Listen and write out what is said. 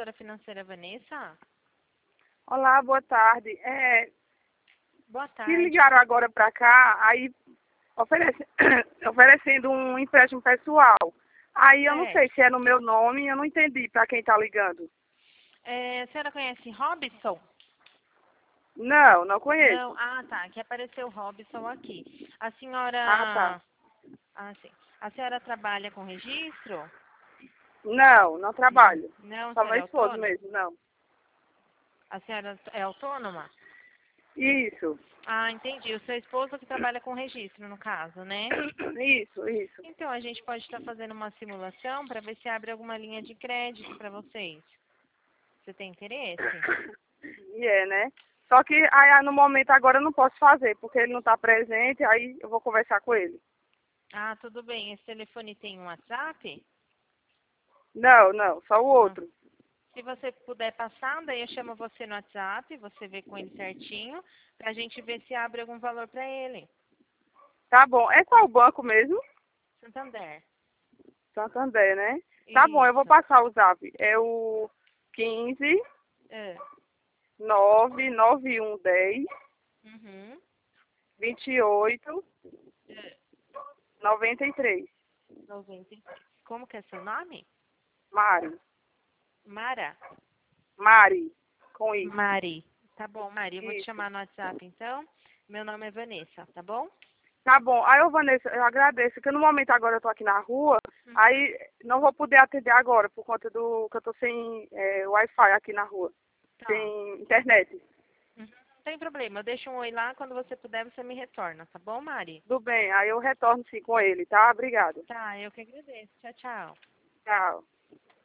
consultora financeira Vanessa? Olá, boa tarde. Boa Que tarde. ligaram agora para cá, aí oferecendo um empréstimo pessoal. Aí eu não sei Certo. se é no meu nome, eu não entendi para quem está ligando. A senhora conhece Robson? Não, não Não? conheço. Ah, tá. Que apareceu Robson aqui. A Ah, tá. senhora... Ah, sim. A senhora trabalha com registro? Não, não trabalho. Não, a Só senhora meu é esposo autônoma? mesmo, não. A senhora é autônoma? Isso, Ah, entendi. O seu esposo que trabalha com registro, no caso, né? isso. Então, a gente pode estar fazendo uma simulação para ver se abre alguma linha de crédito para vocês. Você tem interesse? E é, né? Só que aí, no momento agora eu não posso fazer, porque ele não está presente, aí eu vou conversar com ele. Ah, tudo bem. Esse telefone tem um WhatsApp? Não, só o Não. outro. Se você puder passar, daí eu chamo você no WhatsApp, você vê com ele certinho, pra gente ver se abre algum valor pra ele. Tá bom. É qual banco mesmo? Santander. Santander, né? Tá bom, eu vou Isso. passar o zap. É o 15 É. 99110 Uhum. 28 É. 93. 93. Como que é seu nome? Mari. Mara? Mari. Com I. Mari. Tá bom, Mari. Eu vou te Isso. chamar no WhatsApp, então. Meu nome é Vanessa, tá bom? Tá bom. Aí, ô Vanessa, eu agradeço, que no momento agora eu tô aqui na rua, aí não vou poder atender agora, por conta do que eu tô sem Wi-Fi aqui na rua. Tá. Sem internet. Uhum. Não tem problema. Eu deixo um oi lá. Quando você puder, você me retorna, tá bom, Mari? Tudo bem, aí eu retorno sim com ele, tá? Obrigada. Tá, eu que agradeço. Tchau, tchau. Tchau.